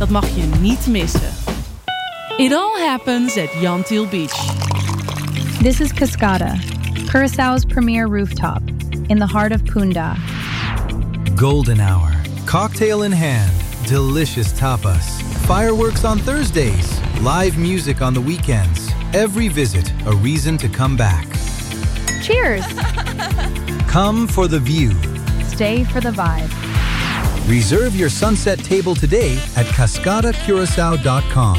Dat mag je niet missen. It all happens at Jan Thiel Beach. This is Cascada, Curaçao's premier rooftop, in the heart of Punda. Golden hour, cocktail in hand, delicious tapas, fireworks on Thursdays, live music on the weekends. Every visit, a reason to come back. Cheers! Come for the view. Stay for the vibe. Reserve your sunset table today at cascadacuracao.com.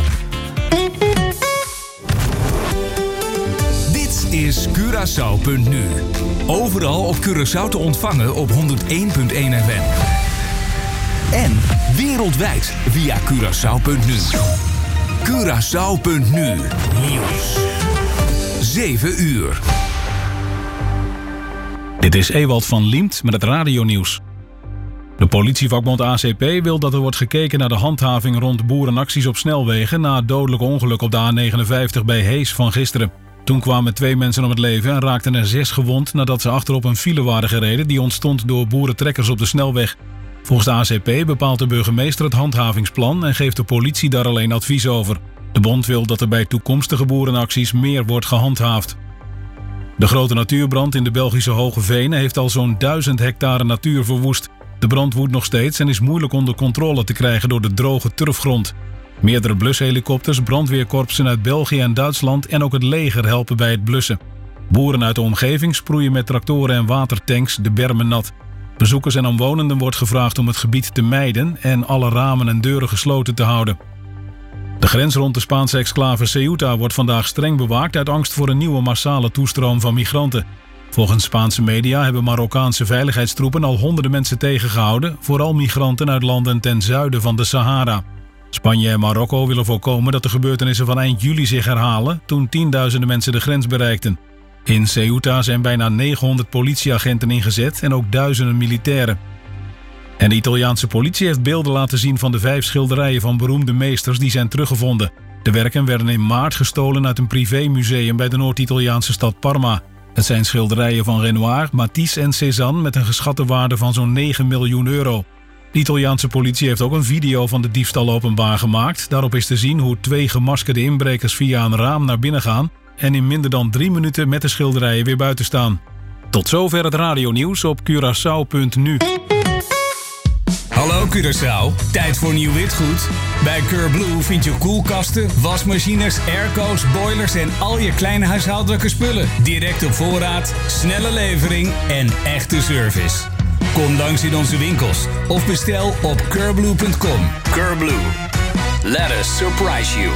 Dit is Curaçao.nu. Overal op Curaçao te ontvangen op 101.1 FM. En wereldwijd via Curaçao.nu. Curaçao.nu. Nieuws. 7 uur. Dit is Ewald van Liemt met het radionieuws. De politievakbond ACP wil dat er wordt gekeken naar de handhaving rond boerenacties op snelwegen na het dodelijke ongeluk op de A59 bij Hees van gisteren. Toen kwamen 2 mensen om het leven en raakten er 6 gewond nadat ze achterop een file waren gereden die ontstond door boerentrekkers op de snelweg. Volgens de ACP bepaalt de burgemeester het handhavingsplan en geeft de politie daar alleen advies over. De bond wil dat er bij toekomstige boerenacties meer wordt gehandhaafd. De grote natuurbrand in de Belgische Hoge Venen heeft al zo'n 1000 hectare natuur verwoest. De brand woedt nog steeds en is moeilijk onder controle te krijgen door de droge turfgrond. Meerdere blushelikopters, brandweerkorpsen uit België en Duitsland en ook het leger helpen bij het blussen. Boeren uit de omgeving sproeien met tractoren en watertanks de bermen nat. Bezoekers en omwonenden wordt gevraagd om het gebied te mijden en alle ramen en deuren gesloten te houden. De grens rond de Spaanse exclave Ceuta wordt vandaag streng bewaakt uit angst voor een nieuwe massale toestroom van migranten. Volgens Spaanse media hebben Marokkaanse veiligheidstroepen al honderden mensen tegengehouden, vooral migranten uit landen ten zuiden van de Sahara. Spanje en Marokko willen voorkomen dat de gebeurtenissen van eind juli zich herhalen, toen tienduizenden mensen de grens bereikten. In Ceuta zijn bijna 900 politieagenten ingezet en ook duizenden militairen. En de Italiaanse politie heeft beelden laten zien van de 5 schilderijen van beroemde meesters die zijn teruggevonden. De werken werden in maart gestolen uit een privémuseum bij de Noord-Italiaanse stad Parma. Het zijn schilderijen van Renoir, Matisse en Cézanne met een geschatte waarde van zo'n 9 miljoen euro. De Italiaanse politie heeft ook een video van de diefstal openbaar gemaakt. Daarop is te zien hoe 2 gemaskerde inbrekers via een raam naar binnen gaan en in minder dan 3 minuten met de schilderijen weer buiten staan. Tot zover het radionieuws op Curaçao.nu. Hallo Curaçao, tijd voor nieuw witgoed? Bij Curblue vind je koelkasten, wasmachines, airco's, boilers en al je kleine huishoudelijke spullen. Direct op voorraad, snelle levering en echte service. Kom langs in onze winkels of bestel op curblue.com. Curblue, let us surprise you.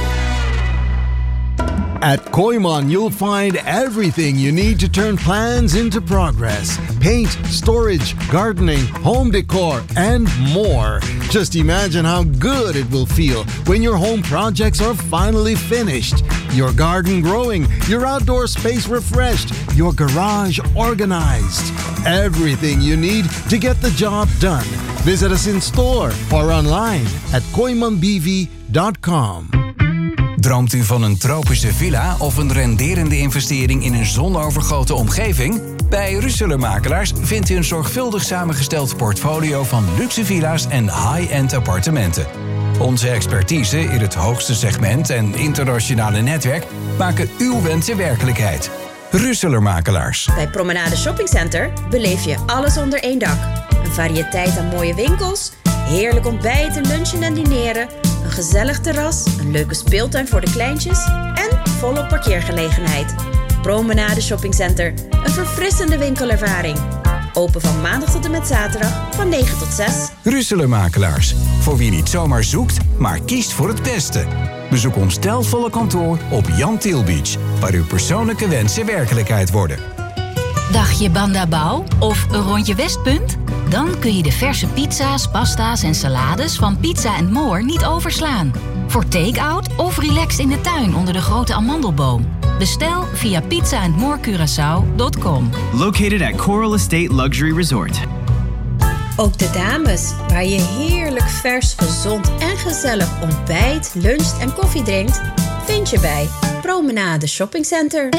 At Koiman, you'll find everything you need to turn plans into progress. Paint, storage, gardening, home decor, and more. Just imagine how good it will feel when your home projects are finally finished. Your garden growing, your outdoor space refreshed, your garage organized. Everything you need to get the job done. Visit us in store or online at koimanbv.com. Droomt u van een tropische villa of een renderende investering in een zonovergoten omgeving? Bij Russeler Makelaars vindt u een zorgvuldig samengesteld portfolio van luxe villa's en high-end appartementen. Onze expertise in het hoogste segment en internationale netwerk maken uw wensen werkelijkheid. Russeler Makelaars. Bij Promenade Shopping Center beleef je alles onder één dak. Een variëteit aan mooie winkels, heerlijk ontbijten, lunchen en dineren, een gezellig terras, een leuke speeltuin voor de kleintjes en volop parkeergelegenheid. Promenade Shopping Center, een verfrissende winkelervaring. Open van maandag tot en met zaterdag van 9 tot 6. Russeler Makelaars. Voor wie niet zomaar zoekt, maar kiest voor het beste. Bezoek ons stijlvolle kantoor op Jan Thiel Beach, waar uw persoonlijke wensen werkelijkheid worden. Dagje Bandabouw of een rondje Westpunt? Dan kun je de verse pizza's, pasta's en salades van Pizza & More niet overslaan. Voor take-out of relax in de tuin onder de grote amandelboom. Bestel via pizzaandmorecuraçao.com. Located at Coral Estate Luxury Resort. Ook de dames, waar je heerlijk vers, gezond en gezellig ontbijt, luncht en koffie drinkt, vind je bij Promenade Shopping Center.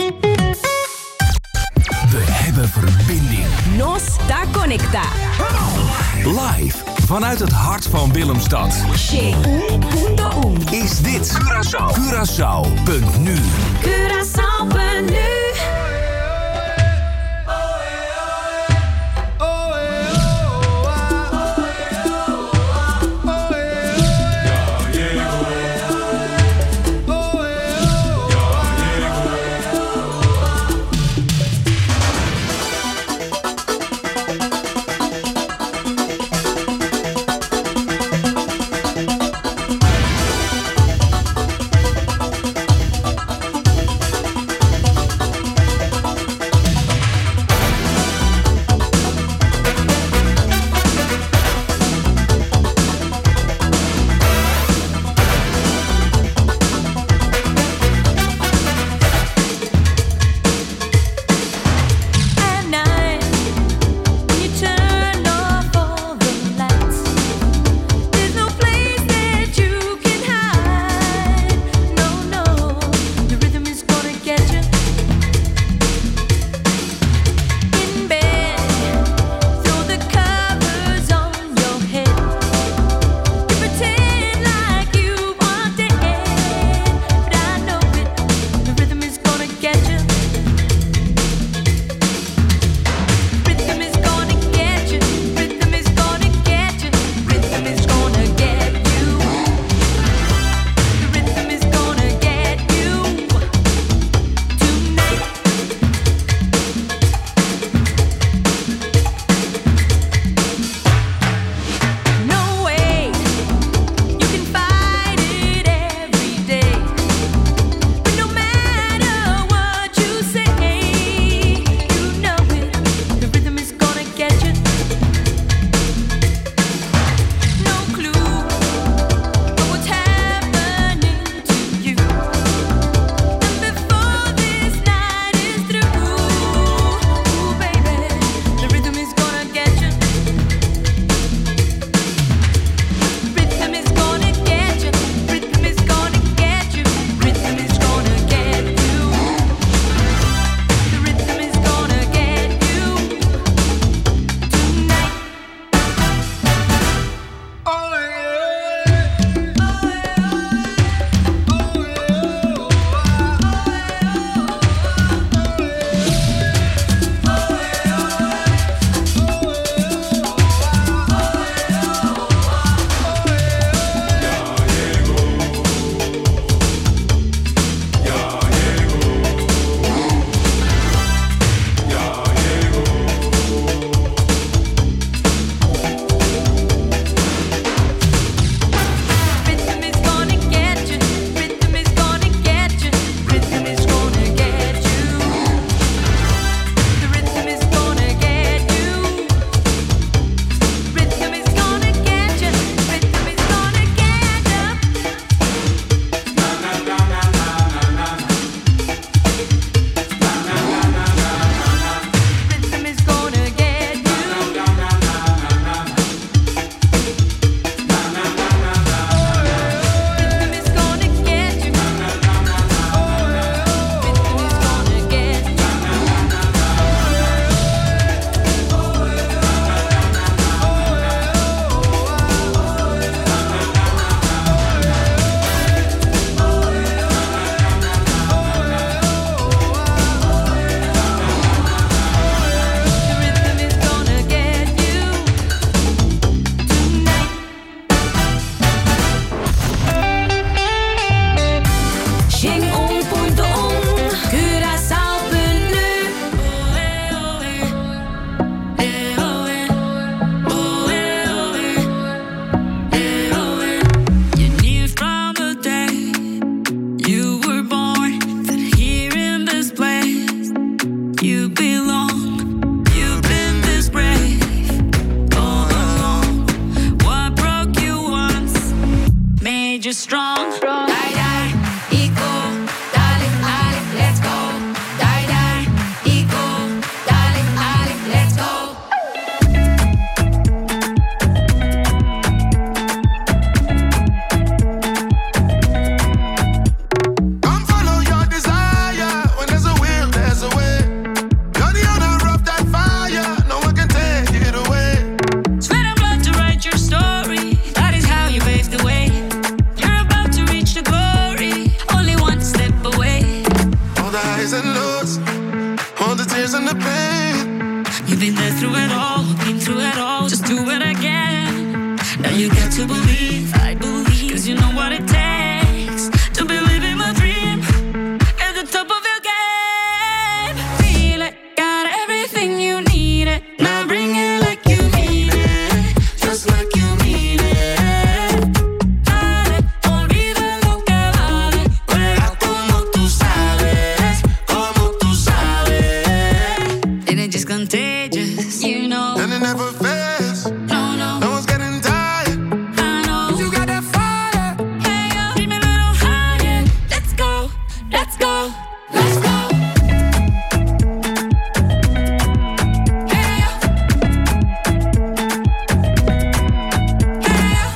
We hebben verbinding. Nos está conecta. Live vanuit het hart van Willemstad. Is dit Curaçao.nu. Curaçao.nu. Your story. you know what it takes to be living my dream at the top of your game. Feel it, got everything you need it. Now bring it like you mean it, just like you mean it. Dale, olvida lo que vale, juega como tú sabes, como tú sabes. And it's just contagious, you know. And it never fails. No, no. No one's getting tired. I know. You got that fire. Hey, yo, keep me a little higher. Let's go, let's go, let's go. Hey, yo. Hey, yo.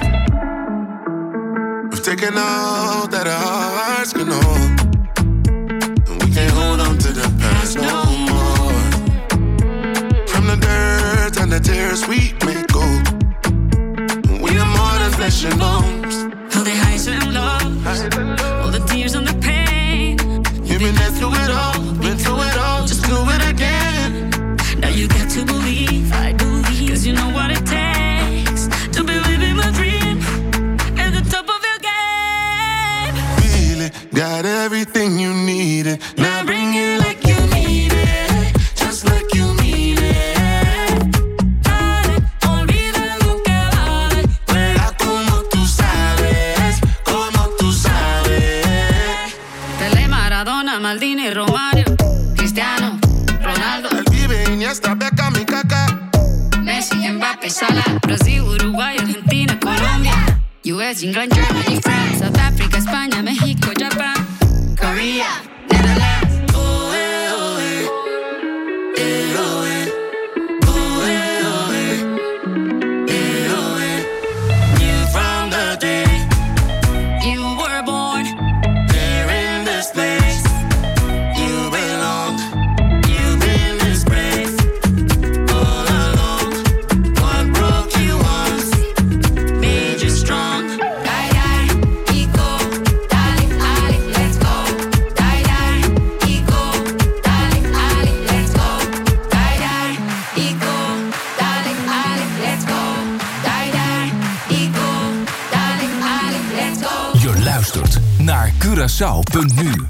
We've taken all that our hearts can hold, and we can't hold on to the past no more. From the dirt and the tears we make gold, and we are more than flesh and bones. All the highs and lows, all the tears and the pain. You've been there through it all, been through it all, just do it again. Now you got to believe, I believe, 'cause you know what it takes to be living my dream at the top of your game. Feel it, got everything you needed. Now bring it like you mean it, just like you mean it. Dale, olvida lo que vale, juega como tú sabes, como tú sabes. Pelé, Maradona, Maldini, Romario, Cristiano, Ronaldo, El Vive, Iniesta, Beckham y Kaká. Messi, Mbappé, Salah, Brasil, Uruguay, Argentina, Colombia, US, England, Germany, France, South Africa, España, México, Japan, Korea, Netherlands. Oh, eh, oh, eh. Eh, oh, eh. Oh, eh, oh, eh. Eh, oh, eh. Knew from the day You were born, here in this place, you belong. You've been disgraced all along. What broke you once made you strong. die, die, ego, dale, ali, let's go. Die, die, ego, dale, ali, let's go. Die, die, ego, dale, ali, let's go. Die, die, ego, dale, ali, let's go. Je luistert naar Curaçao.nu.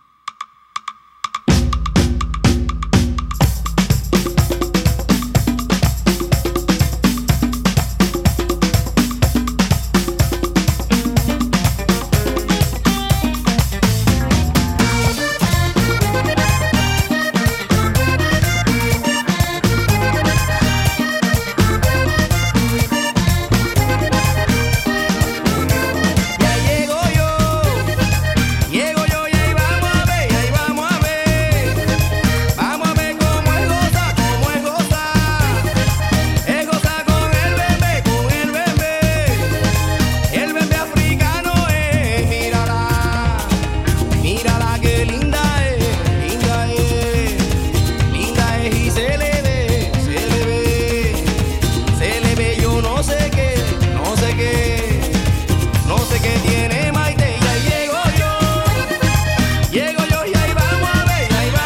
Ya llego yo y ahí vamos a ver, vamos a ver cómo es gozar, es gozar con el bebé, el bebé africano es, mírala que linda es, y se le ve, yo no sé qué tiene Maite, y ahí llego yo y ahí vamos a ver,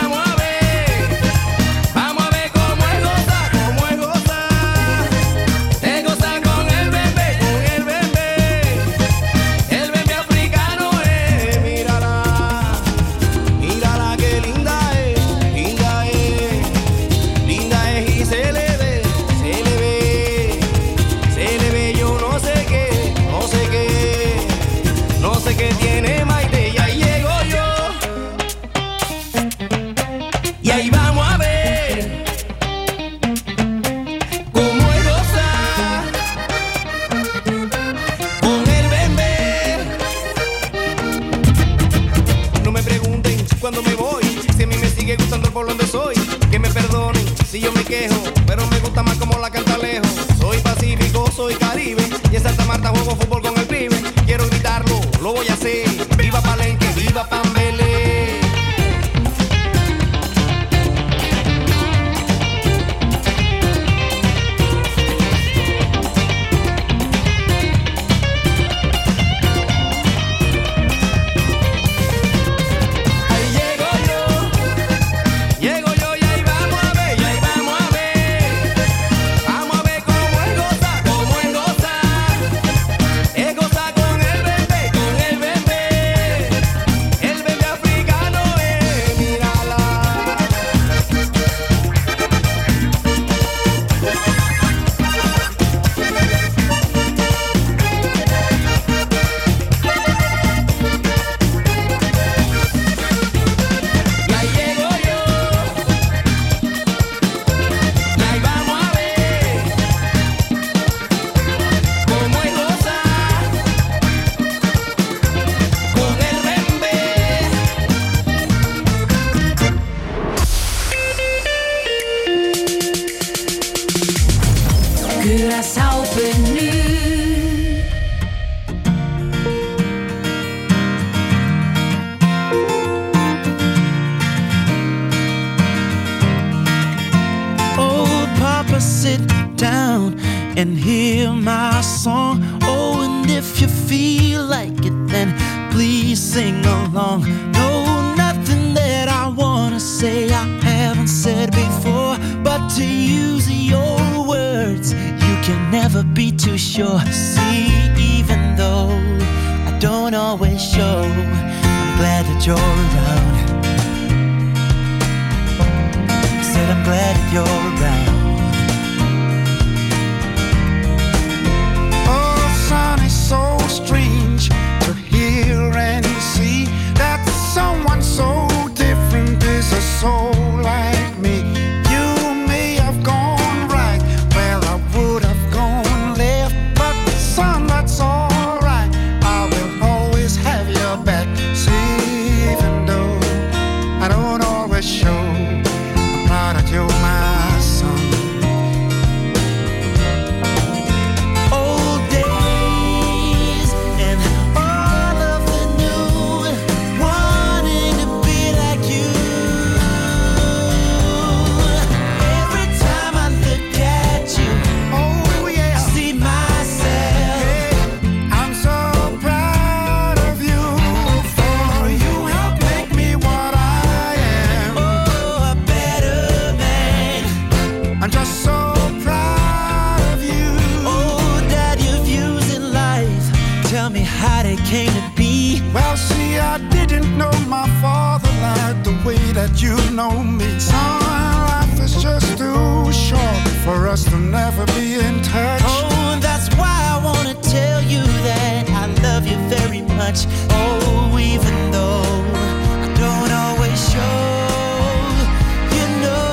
vamos a ver cómo es gozar, es gozar con el bebé, el bebé africano es, mírala que linda es, y se le ve, yo no sé qué tiene Maite, y ahí llego yo y ahí vamos a ver cómo es gozar con el bebé. No me pregunten cuando me voy, si a mí me sigue gustando por donde soy, que me perdonen si yo me quejo, pero me gusta más como la canta lejos. Soy pacífico, soy caribe, y en Santa Marta juego fútbol con el pibe. Quiero gritarlo, lo voy a hacer. Viva Palenque, viva Pambelé. Ahí llego yo y ahí vamos a ver, vamos a ver cómo es gozar, es gozar. and hear my song. Oh, and if you feel like it, then please sing along. No, nothing that I wanna say I haven't said before, but to use your words, you can never be too sure. See, even though I don't always show, I'm glad that you're around. Said I'm glad that you're around. Oh, son, it's so strange to hear and see that someone so different is a soul like me. You may have gone right where I would have gone left, but son, that's alright. I will always have your back. See, even though I don't always show, I'm proud that you're my son. Old days and all of the new, wanting to be like you. Every time I look at you, oh yeah, I see myself. I'm so proud of you, for you helped make me what I am. Oh, a better man. I'm just so proud of you. Oh, Dad, your views in life, tell me how they came to be. Well, see, I didn't know my father like the way that you know me. Son, life is just too short for us to never be in touch. Oh, that's why I wanna tell you that I love you very much. Oh, even though I don't always show, you know.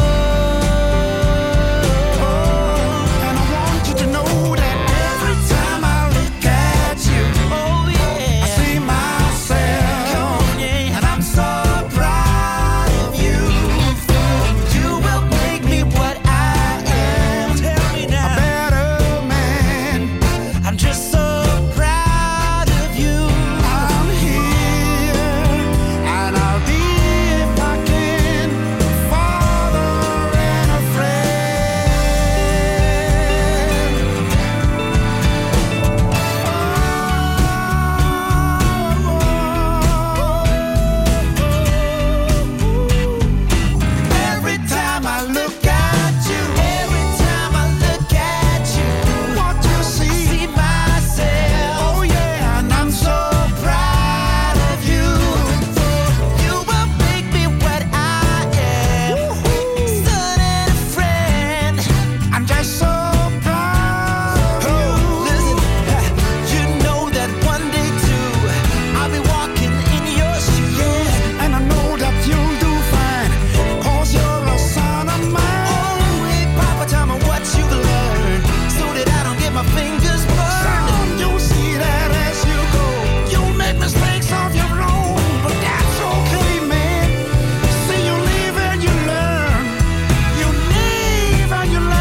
And I want you to know that every time I look at you, Oh yeah, I see myself. And I'm so proud of you. you will make me what I am. Tell me A now, better man. I'm just so proud of you. I'm here, and I'll be, if I can, a father and a friend. Every time I look at you, Every time I look at you, what you see, see myself. oh yeah, and I'm so proud of you. You will make me what I am, son and a friend. I'm just so proud of you. Listen, you know that one day too, I'll be walking in your shoes. And I know that you'll do fine, 'cause you're a son of mine. Oh, hey, Papa, tell me what you've learned, so that I don't get my fingers burned. Son, you'll see that as you go, you'll make mistakes of your own, but that's okay, man. See, you live and you learn. You live and you learn.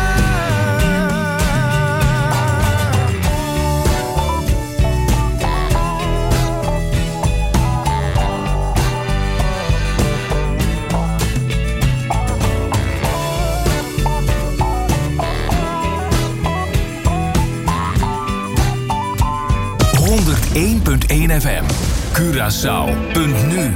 FM. Curaçao.nu.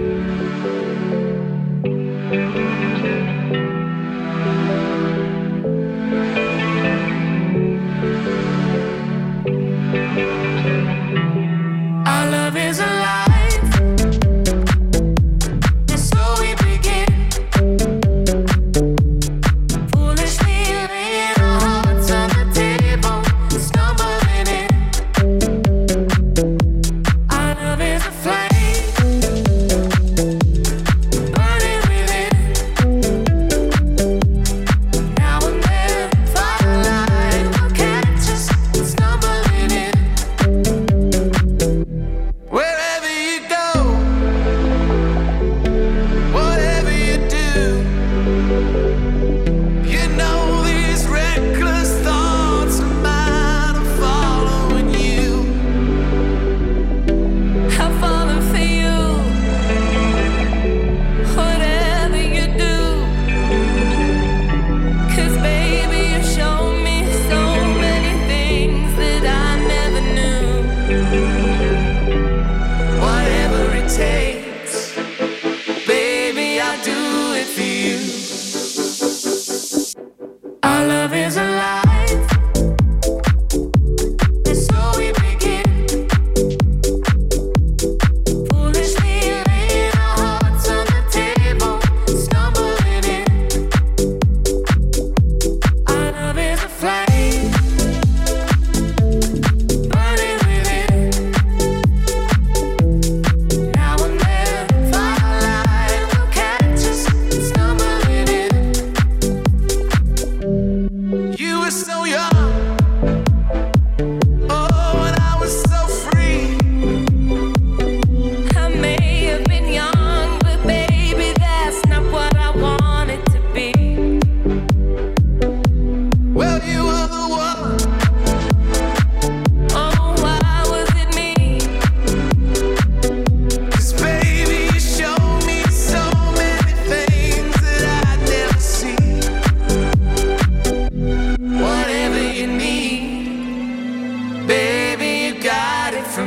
Our love is alive, and so we begin. Foolishly laying our hearts on the table, stumbling in. Our love is a flame,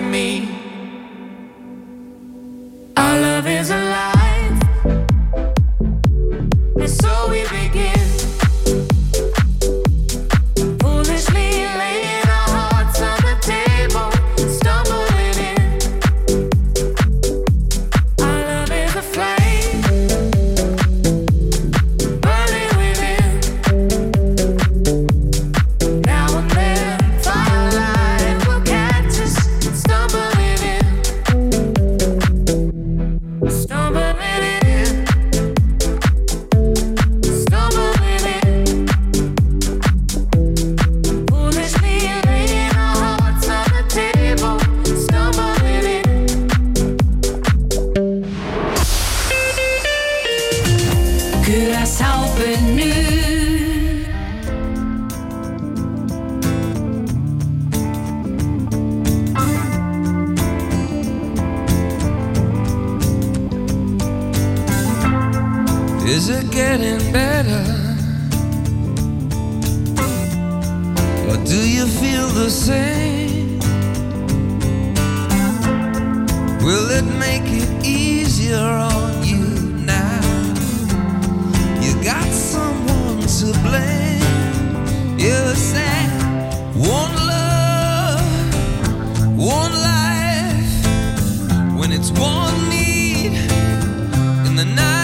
me. Our love is alive, and so we begin. Foolishly laying our hearts on the table, stumbling in. Our love is a flame, burning within. Now and then, firelight will catch us, stumbling in. Stumbling in. Stumbling in. Foolishly laying our hearts on the table, stumbling in. Curaçao nu. Is it getting better? Or do you feel the same? Will it make it easier on you now? You got someone to blame. You said one love, one life. When it's one need in the night.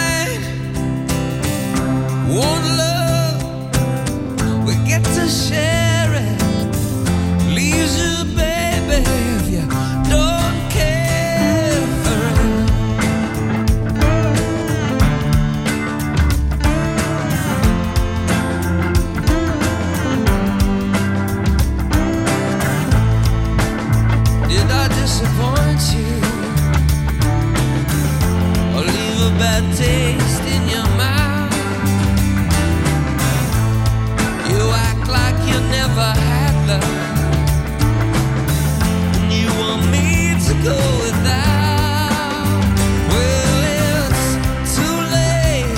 One love, we get to share it. Leaves you, baby, if you don't care. Did I disappoint you? Or leave a bad taste in your mouth? Like you never had love, and you want me to go without. Well, it's too late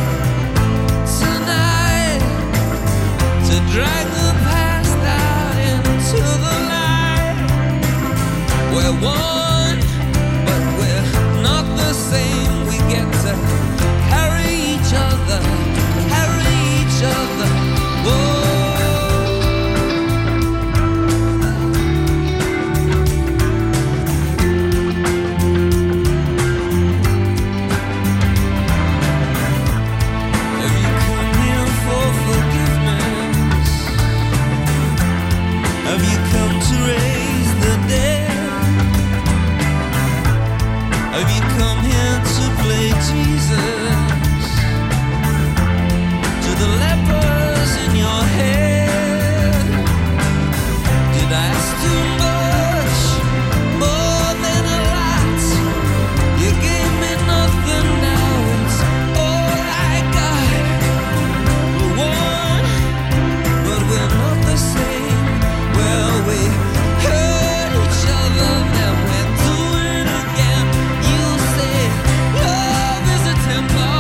tonight to drag the past out into the light. We're one, but we're not the same. We get to carry each other, carry each other. Whoa. Tempo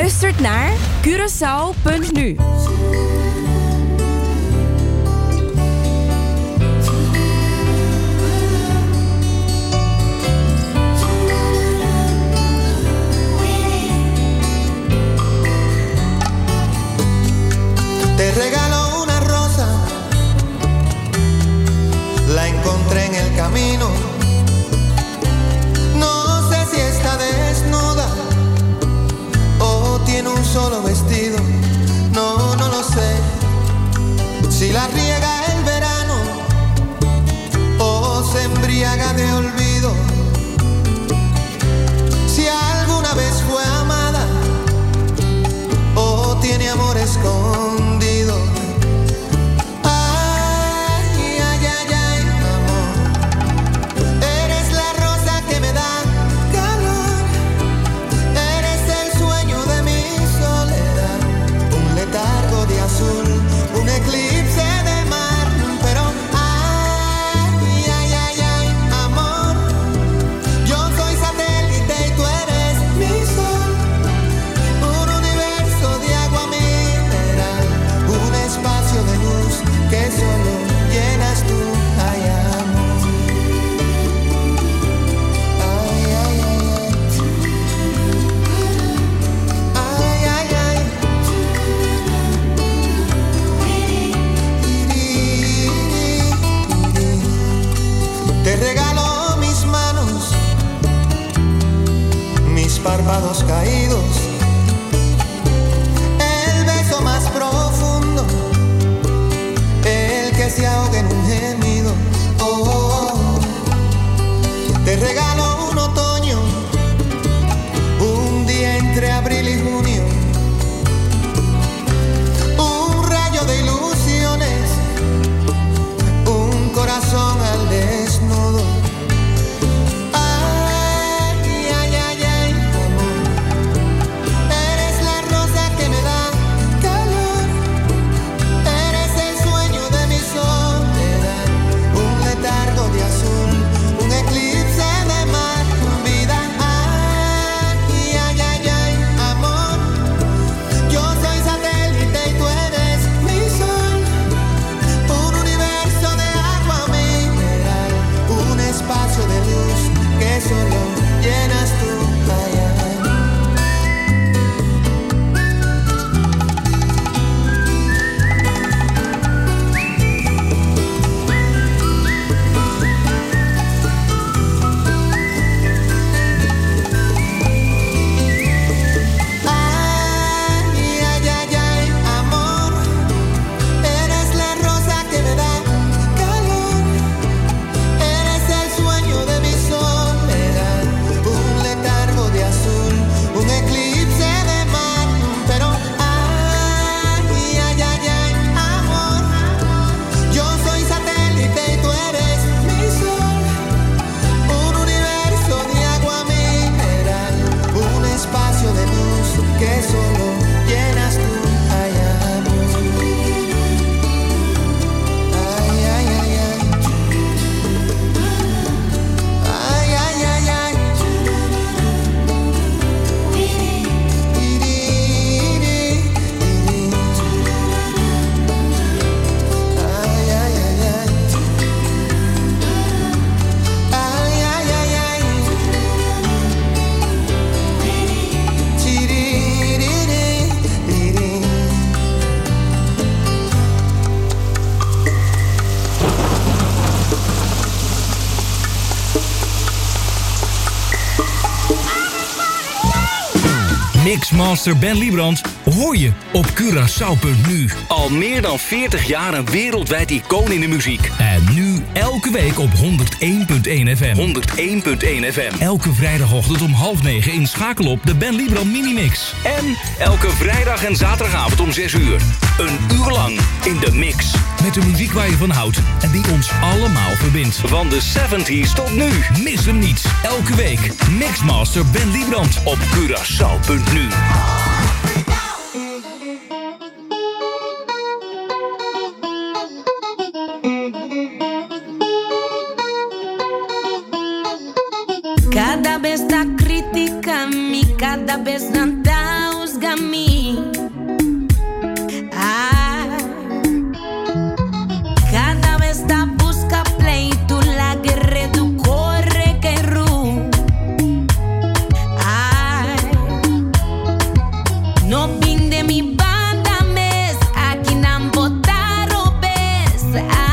luistert naar Curaçao.nu. Te regalo una rosa, la encontré en el camino. No sé si está desnuda o tiene un solo vestido. No, no lo sé. Si la riega el verano o se embriaga de olvido. Si alguna vez fue amada o tiene amor escondido. Ay, ay, ay, ay, amor. Eres la rosa que me da calor. Eres el sueño de mi soledad. Un letargo de azul, un eclipse de mar. Pero ay, ay, ay, ay, amor. Yo soy satélite y tú eres mi sol. Un universo de agua mineral, un espacio de luz que solo llenas tú. Ay, amor. Ay, ay, ay, ay. Ay, ay, ay. Te regalo mis manos, mis párpados caídos, el beso más profundo, el que se ahoga en un gemido. Oh, oh, oh. Te regalo un otoño, un día entre abril y junio, un rayo de ilusiones, un corazón al desnudo. Ay, ay, ay, ay, amor. Eres la rosa que me da calor. Eres el sueño de mi soledad. Un letargo de azul, un eclipse de mar. Vida, ay, ay, ay, ay, amor. Yo soy satélite y tú eres mi sol. Un universo de agua mineral, un espacio de luz que solo llenas tú. Ay, ay. Ay, ay, ay, ay, amor. Eres la rosa que me da calor. Eres el sueño de mi soledad. Un letargo de azul, un eclipse de mar. Pero ay, ay, ay, ay, amor. Yo soy satélite y tú eres mi sol. Un universo de agua mineral, un espacio de luz que solo llenas tú. Ay, amor. Ay, ay, ay, ay. Ay, ay, ay, ay. Ay, ay, ay, ay. Ay, ay, ay, ay. Chiririrí. Mixmaster Ben Liebrand hoor je op Curaçao.nu. Al meer dan 40 jaar een wereldwijd icoon in de muziek. En nu elke week op 101.1 FM. 101.1 FM. Elke vrijdagochtend om 8:30 inschakel op de Ben Liebrand Minimix. En elke vrijdag en zaterdagavond om 6 uur. Een uur lang in de mix. Met de muziek waar je van houdt en die ons allemaal verbindt. Van de 70s tot nu. Mis hem niet. Elke week Mixmaster Ben Liebrand op Curaçao.nu. Cada vez da crítica a mí, cada vez dan juzga a mí. Cada vez da busca pleito, la guerra tu corre que ru. No pinde mi banda mes, aquí nan botaro bes.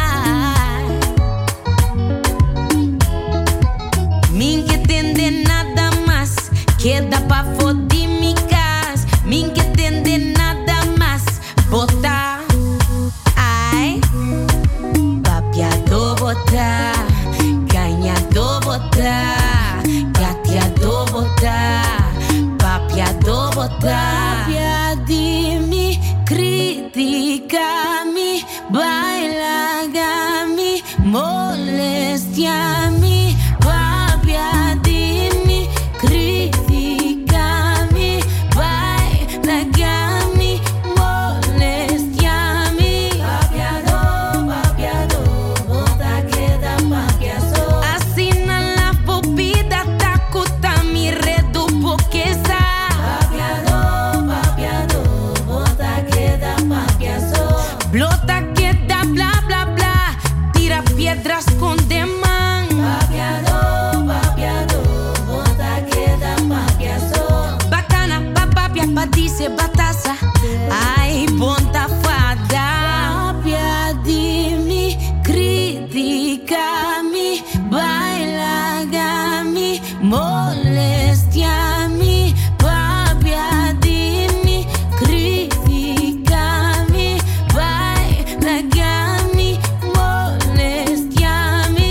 Min que tende nada más, queda pa foder mi casa. Min que tende nada más, botar. Ai, papiado botar, ganhado botar, gateado botar, papiado botar. Papiadimi, criticami, bailagami, molestiami. Papiadimi, criticami, bailagami, molestiami. Papiado, papiado, bota queda papiazo. Assina la popida, tacuta mi redu poqueza. Papiado, papiado, bota queda papiazo. Blota queda bla bla bla, tira piedras con demán. Papiado, papiado, bota queda papiazo. Bacana, papapia, patice, batasa. Ai, bonta fada. Papiadimi, criticami, bailagami, molestiami. Papiadimi, criticami, bailagami, molestiami.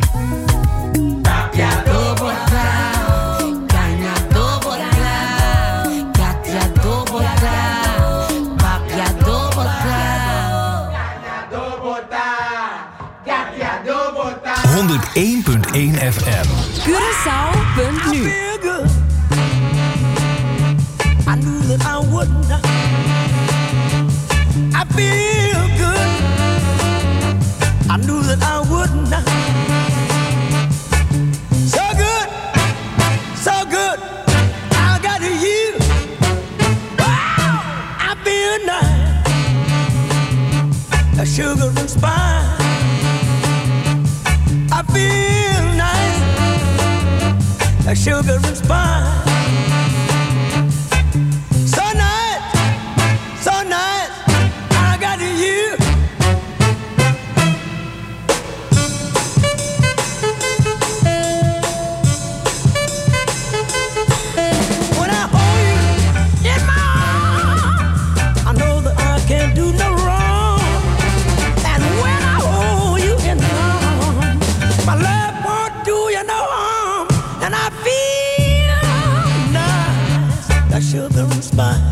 Papiado botar, ganhado botar, gateado botar, papiado botar. 101.1 FM. Curaçao.nu. I knew that I wouldn't. I feel good. I knew that I wouldn't. So good, so good. I got you. Wow, I feel nice. A sugar and spice. I feel nice. A sugar and spice. So nice, so nice. I got you. When I hold you in my arms, I know that I can't do no wrong. And when I hold you in my arms, my love won't do you no harm. And I feel nice, like sugar and spice.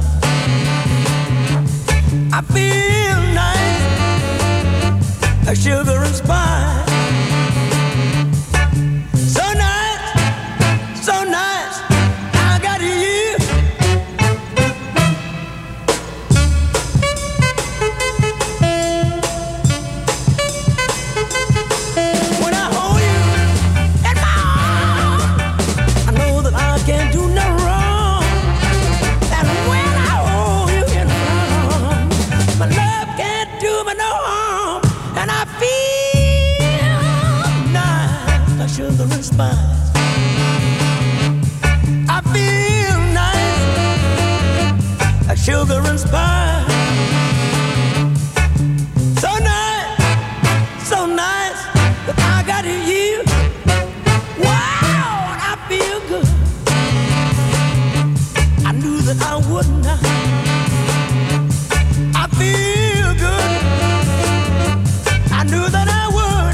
I feel nice, like sugar and spice. So nice, so nice. I got you. When I hold you in my arms, I know that I can't do no wrong. And when I hold you in my arms, my love can't do me no harm. And I feel nice, like sugar and spice. I feel nice, like sugar and spice. So nice, so nice that I got you. Wow, and I feel good. I knew that I wouldn't. I feel good. I knew that I would.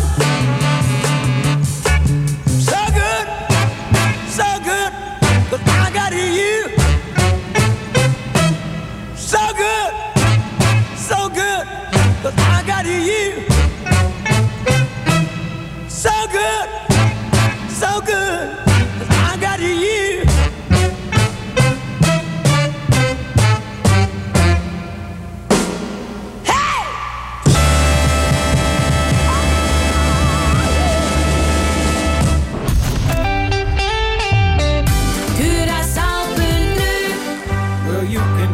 So good, so good, 'cause I got you. So good, so good, 'cause I got you. So good, so good, 'cause I got you. Curaçao.nu. Well, you can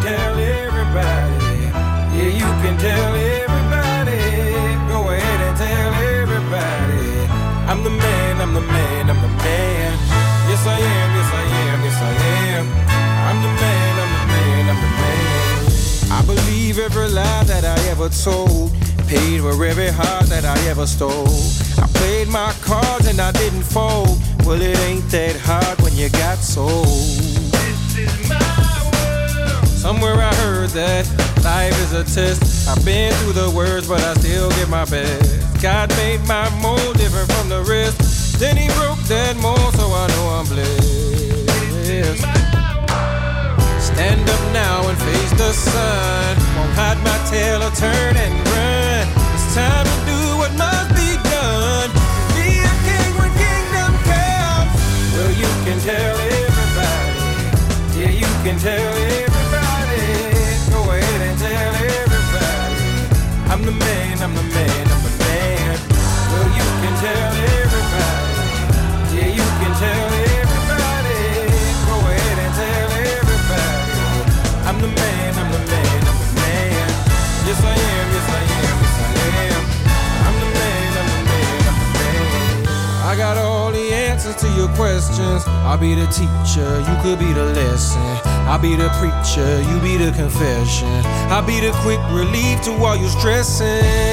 believe every lie that I ever told. Paid for every heart that I ever stole. I played my cards and I didn't fold. Well, it ain't that hard when you got sold. This is my world. Somewhere I heard that life is a test. I've been through the worst, but I still give my best. God made my mold different from the rest. Then he broke that mold, so I know I'm blessed. Stand up now and face the sun. Won't hide my tail or turn and run. It's time to do what must be done. Be a king when kingdom comes. Well, you can tell everybody. Yeah, you can tell everybody. Go ahead and tell everybody. I'm the man, I'm the man, I'm the man. Well, you can tell everybody. Yeah, you can tell everybody. Go ahead and tell everybody. I'm the man, I'm the man, I'm the man. Yes I am, yes I am, yes I am. I'm the man, I'm the man, I'm the man. I got all the answers to your questions. I'll be the teacher, you could be the lesson. I'll be the preacher, you be the confession. I'll be the quick relief to all your stressing.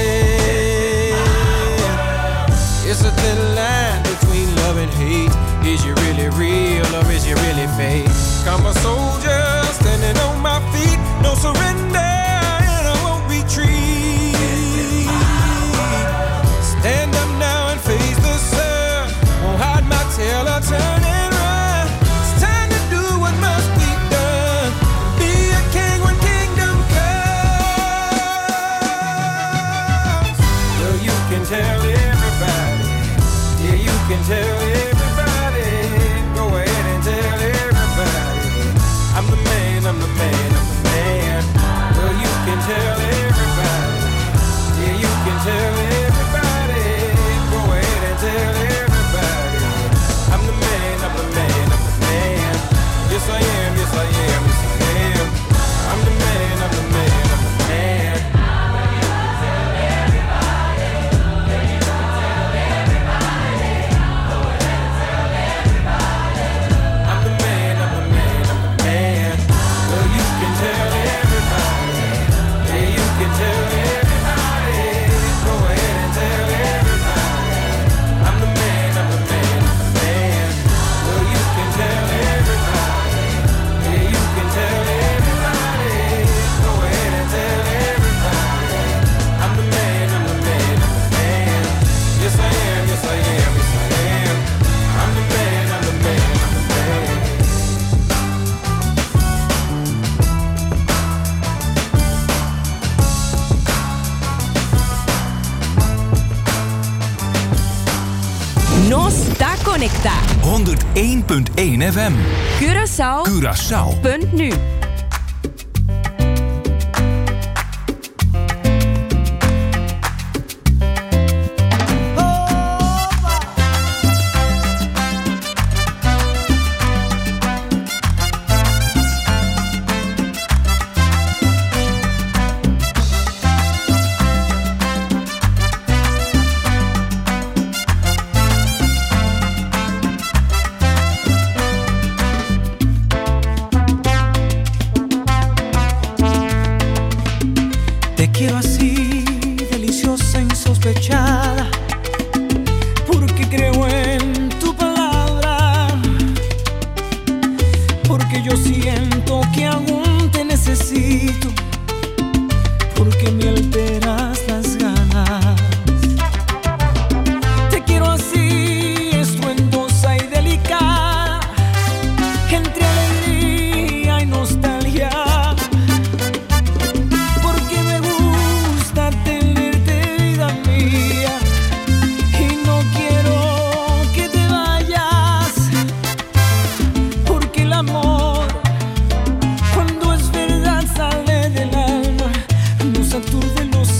It's a thin line between love and hate. Is you really real or is you really fake? I'm a soldier standing on my feet. No surrender and I won't retreat. Stand up now and face the sun. Won't hide my tail or turn and run. It's time to do what must be done. Be a king when kingdom comes. Well, you can tell everybody. Yeah, you can tell everybody. Go ahead and tell everybody. I'm the man, I'm the man, I'm the man. Well, you can tell everybody. Yeah, you can tell everybody. Go ahead and tell everybody. I'm the man, I'm the man, I'm the man. Yes I am, yes I am, yes I am. I'm the man, I'm the man, I'm the man. No está conecta. 101.1 FM. Curaçao.nu. Quiero así, deliciosa, insospechada, porque creo en tu palabra, porque yo siento que aún te necesito, porque me alteras las ganas. Te quiero así, estruendosa y delicada, entre alegría y nostalgia. Los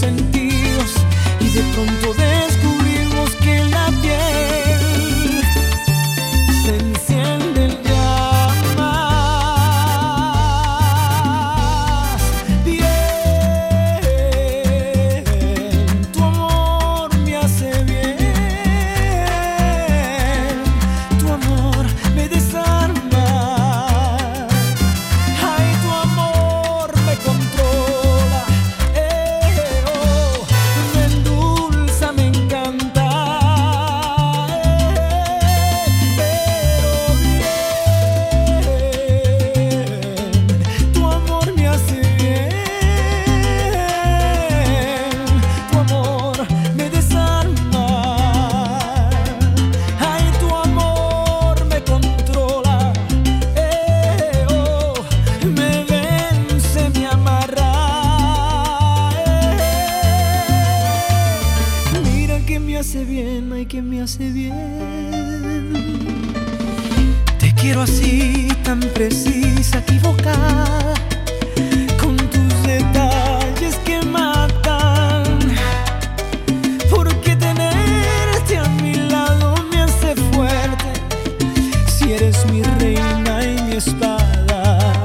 hace bien. Te quiero así, tan precisa, equivocada, con tus detalles que matan. Porque tenerte a mi lado me hace fuerte, si eres mi reina y mi espada.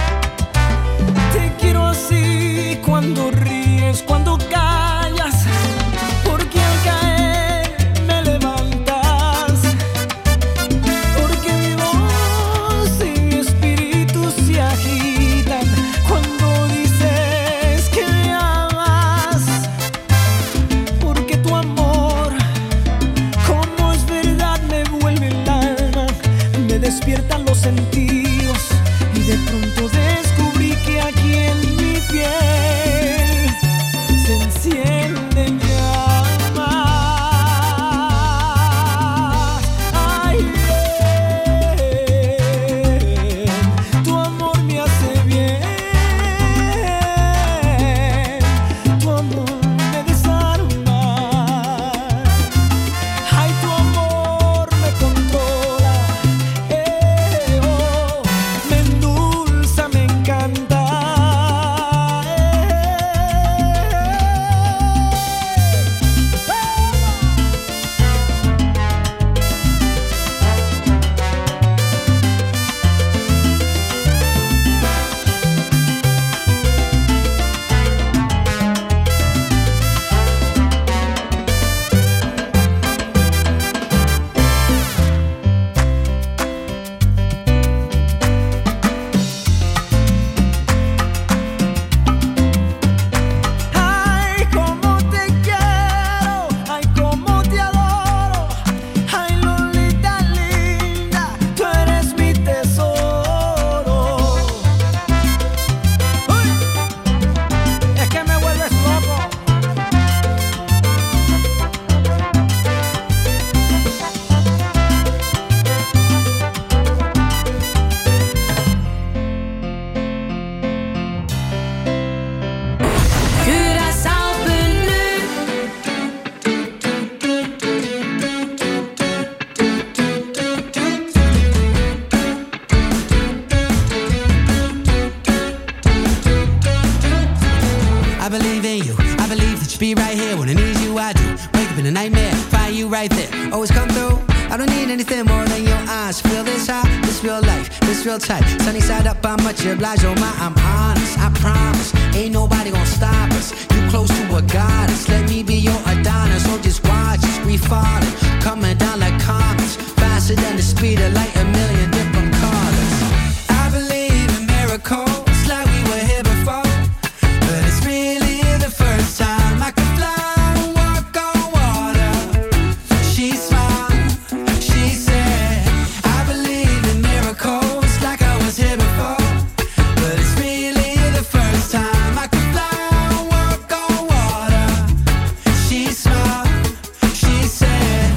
Te quiero así, cuando ríes, cuando callas, porque al caer me levantas, porque mi voz y mi espíritu se agitan cuando dices que me amas, porque tu amor, como es verdad, me vuelve el alma, me despiertan los sentidos y de pronto descubrí que aquí en mi piel se encienden llamas. Ay, tu amor me hace bien, tu amor me desarma. Ay, tu amor me controla, oh, me endulza, me encanta. Ay, cómo te quiero, ay, cómo te adoro, ay, Lolita linda, tú eres mi tesoro. Uy, es que me vuelves loco. Curaçao.nu. I believe in you. I believe that you be right here when I need you. I do. Wake up in a nightmare, find you right there. Always come through. I don't need anything more than your eyes. Feel this high, this real life, this real tight. Sunny side up, I'm much obliged. Oh my, I'm honest. I promise, ain't nobody gonna stop us. You close to a goddess. Let me be your Adonis. So just watch us, we falling, coming down like comets, faster than the speed of light, a million different colors. I believe in miracles, like we were here before. But it's really the first time I could fly and walk on water. She smiled, she said, I believe in miracles, like I was here before. But it's really the first time I could fly and walk on water. She smiled, she said.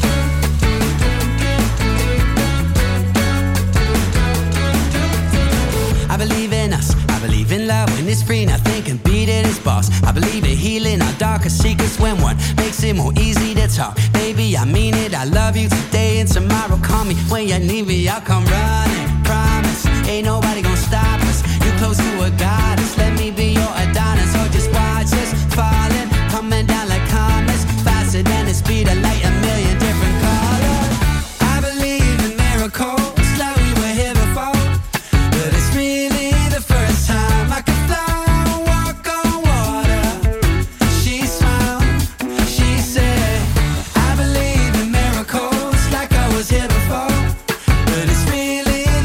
I believe in us, I believe in love when it's free, nothing can beat it, it's boss. I believe in healing our darkest secrets when one makes it more easy to talk. Baby, I mean it, I love you today and tomorrow. Call me when you need me, I'll come running. Promise, ain't nobody gonna stop us. You close to a goddess, let me be your Adonis. So just watch us falling, coming down like comets, faster than the speed of light, a million different colors. I believe in miracles, like we were here before. But it's really the first time I could fly and walk on water. She smiled, she said, I believe in miracles, like I was here before. But it's really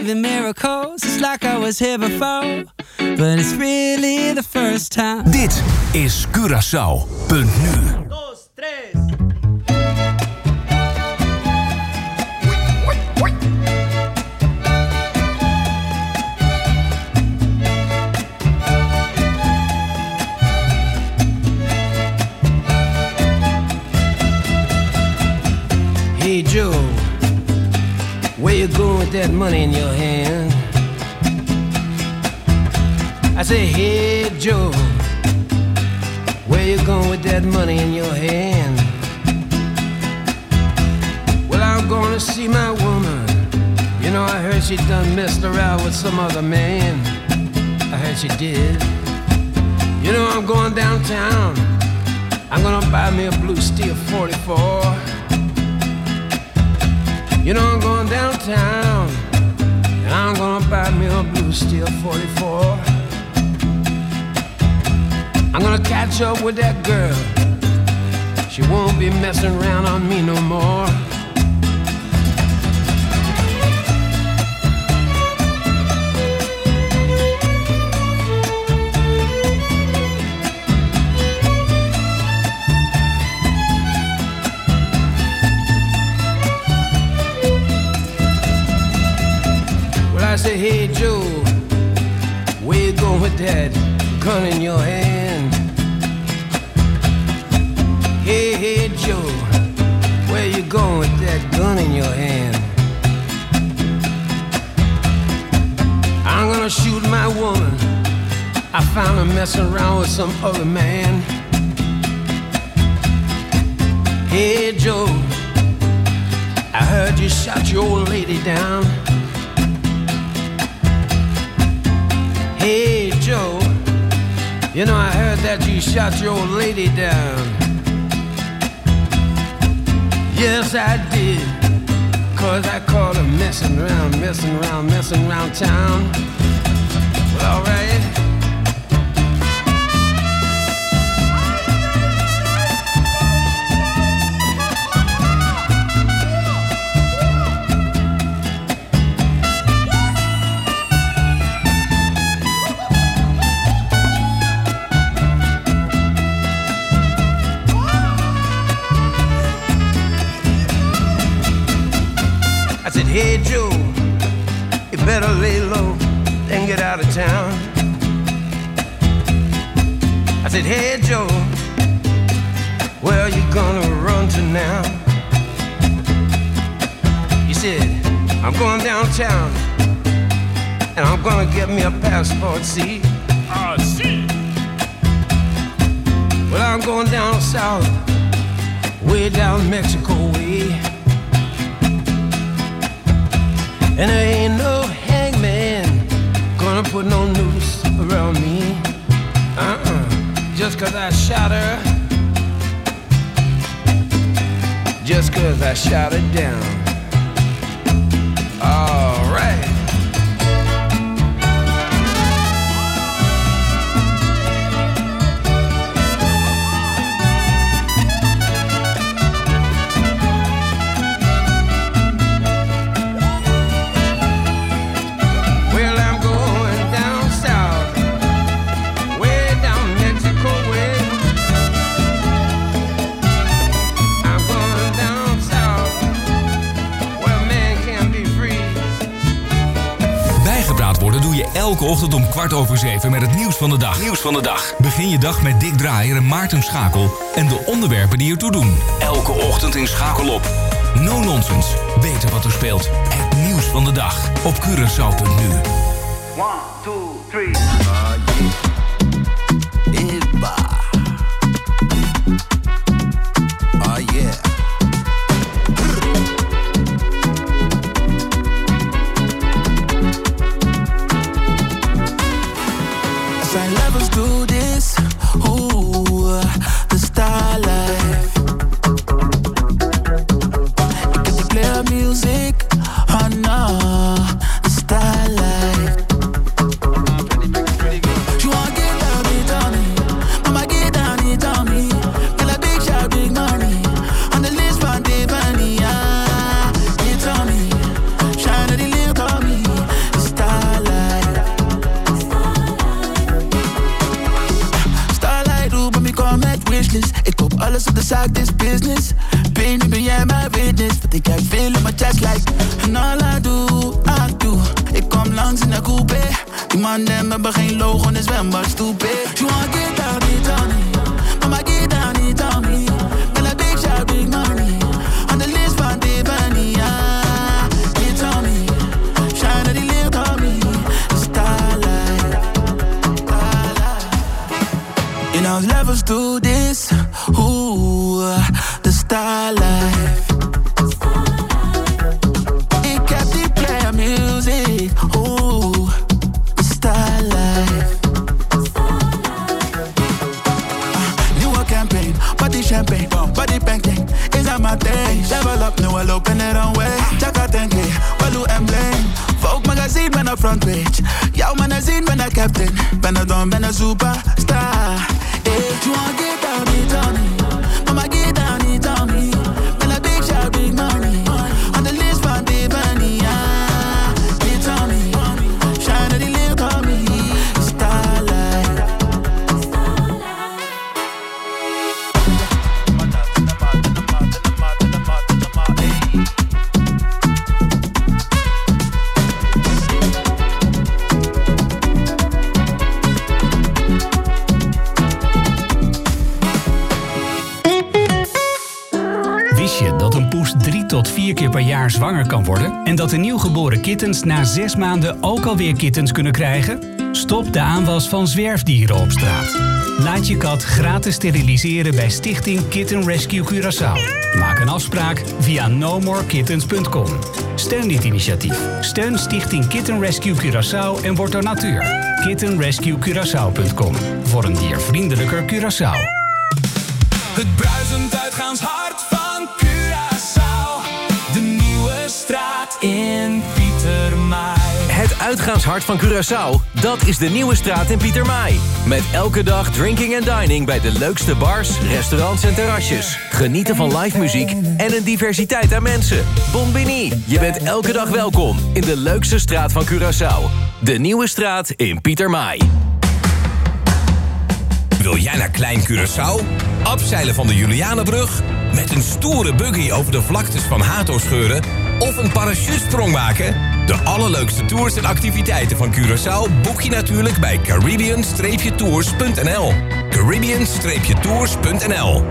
in miracles. It's like I was here before, but it's really the first time. Dit is Curaçao.nu. Hey Joe, where you going with that money in your hand? I say, hey Joe, where you going with that money in your hand? Well, I'm gonna see my woman. You know, I heard she done messed around with some other man. I heard she did. You know, I'm going downtown. I'm gonna buy me a blue steel 44. You know, I'm going downtown, and I'm gonna buy me a blue steel 44. I'm gonna catch up with that girl. She won't be messing around on me no more. I say, hey Joe, where you going with that gun in your hand? Hey Joe, where you going with that gun in your hand? I'm gonna shoot my woman. I found her messing around with some other man. Hey Joe, I heard you shot your old lady down. Hey Joe, you know I heard that you shot your old lady down. Yes I did, 'cause I caught her messing around town. Well, alright. I said, hey Joe, you better lay low and get out of town. I said, hey Joe, where are you gonna run to now? He said, I'm going downtown and I'm gonna get me a passport, see? See. Well, I'm going down south, way down Mexico way. And there ain't no hangman gonna put no noose around me. Just 'cause I shot her. Just 'cause I shot her down. All right. Doe je elke ochtend om 6:15 met het nieuws van de dag. Begin je dag met Dick Draaier en Maarten Schakel en de onderwerpen die ertoe doen. Elke ochtend in Schakel op. No nonsense. Weten wat er speelt. Het nieuws van de dag op Curaçao.nu. 1, 2, 3. Eba. Oh yeah. Zijn levels do this, ooh, the star life. Ik heb de clear music, oh no, the star life. She want talk this business. Baby, ben jij mijn witness? Want ik kijk veel in mijn chest like. En all I do. Ik kom langs in de coupe. Die mannen hebben geen logo in de zwembad, stupid. You want get down, niet on me. Mama, get down, niet on me. Ben een big shot, big money. On the list van Tiffany, yeah. Get on me. Shine die licht on me. Starlight. You know, levels to this. Ooh, the starlight. Ik heb die player music. Ooh, the starlight. Nieuwe campaign, body champagne, body bang thing. Is aan mijn thing. Level up, nu al lopen het on way. Chaka denk ik, Walu emblem. Vogue magazine, ben op front page. Jouw magazine, ben een captain. Ben een don, ben een superstar. You want get down, niet on me. Mama, get down, niet on me. Ben een big shot, big money. On the list van Tiffany, yeah. Get on me. Shine die licht on me. Starlight. Wist je dat een poes 3 tot 4 keer per jaar zwanger kan worden? En dat de nieuwgeboren kittens na 6 maanden ook alweer kittens kunnen krijgen? Stop de aanwas van zwerfdieren op straat. Laat je kat gratis steriliseren bij Stichting Kitten Rescue Curaçao. Maak een afspraak via nomorekittens.com. Steun dit initiatief. Steun Stichting Kitten Rescue Curaçao en word donateur. kittenrescuecuraçao.com. Voor een diervriendelijker Curaçao. Het bruisend uitgaanshart van Curaçao. De nieuwe straat in Pietermaai. Het uitgaanshart van Curaçao, dat is de nieuwe straat in Pietermaai. Met elke dag drinking en dining bij de leukste bars, restaurants en terrasjes. Genieten van live muziek en een diversiteit aan mensen. Bon Bini, je bent elke dag welkom in de leukste straat van Curaçao. De nieuwe straat in Pietermaai. Wil jij naar Klein Curaçao? Abzeilen van de Julianenbrug? Met een stoere buggy over de vlaktes van Hato-scheuren? Of een parachutesprong maken? De allerleukste tours en activiteiten van Curaçao boek je natuurlijk bij Caribbean-tours.nl. Caribbean-tours.nl.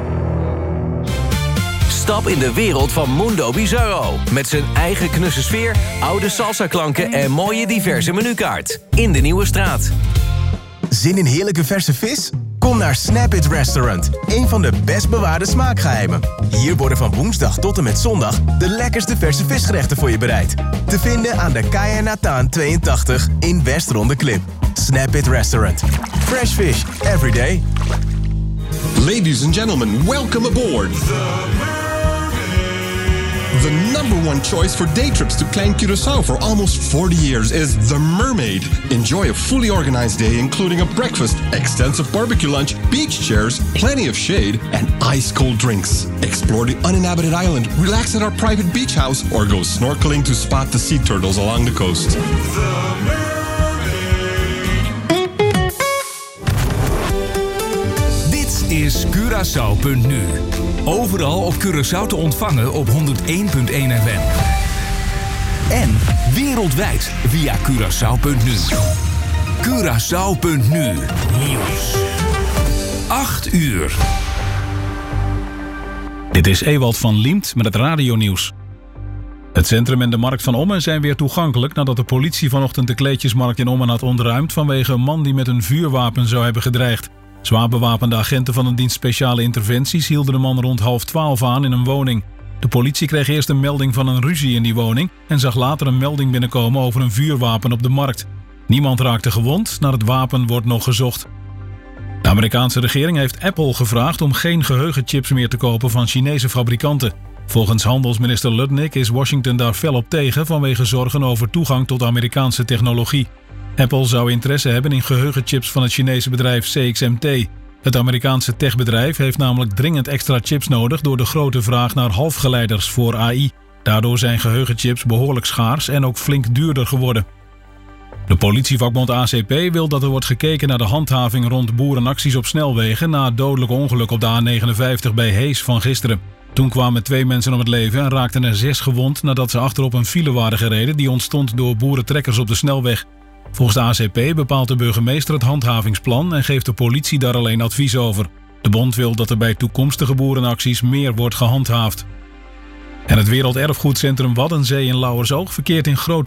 Stap in de wereld van Mundo Bizarro. Met zijn eigen knusse sfeer, oude salsa-klanken en mooie diverse menukaart. In de Nieuwe Straat. Zin in heerlijke verse vis? Kom naar Snap It Restaurant, een van de best bewaarde smaakgeheimen. Hier worden van woensdag tot en met zondag de lekkerste verse visgerechten voor je bereid. Te vinden aan de Kaya Nataan 82 in Westronde Klip. Snap It Restaurant. Fresh fish every day. Ladies and gentlemen, welcome aboard. The number one choice for day trips to Klein Curaçao for almost 40 years is The Mermaid. Enjoy a fully organized day including a breakfast, extensive barbecue lunch, beach chairs, plenty of shade, and ice-cold drinks. Explore the uninhabited island, relax at our private beach house, or go snorkeling to spot the sea turtles along the coast. Dit is Curaçao.nu. Overal op Curaçao te ontvangen op 101.1 FM. En wereldwijd via Curaçao.nu. Curaçao.nu. Nieuws. 8 uur. Dit is Ewald van Liemt met het radionieuws. Het centrum en de markt van Ommen zijn weer toegankelijk nadat de politie vanochtend de kleedjesmarkt in Ommen had ontruimd vanwege een man die met een vuurwapen zou hebben gedreigd. Zwaar bewapende agenten van een dienst speciale interventies hielden de man rond 11:30 aan in een woning. De politie kreeg eerst een melding van een ruzie in die woning en zag later een melding binnenkomen over een vuurwapen op de markt. Niemand raakte gewond, naar het wapen wordt nog gezocht. De Amerikaanse regering heeft Apple gevraagd om geen geheugenchips meer te kopen van Chinese fabrikanten. Volgens handelsminister Lutnick is Washington daar fel op tegen vanwege zorgen over toegang tot Amerikaanse technologie. Apple zou interesse hebben in geheugenchips van het Chinese bedrijf CXMT. Het Amerikaanse techbedrijf heeft namelijk dringend extra chips nodig door de grote vraag naar halfgeleiders voor AI. Daardoor zijn geheugenchips behoorlijk schaars en ook flink duurder geworden. De politievakbond ACP wil dat er wordt gekeken naar de handhaving rond boerenacties op snelwegen na het dodelijke ongeluk op de A59 bij Hees van gisteren. Toen kwamen 2 mensen om het leven en raakten er 6 gewond nadat ze achterop een file waren gereden die ontstond door boerentrekkers op de snelweg. Volgens de ACP bepaalt de burgemeester het handhavingsplan en geeft de politie daar alleen advies over. De bond wil dat er bij toekomstige boerenacties meer wordt gehandhaafd. En het Werelderfgoedcentrum Waddenzee in Lauwersoog verkeert in grote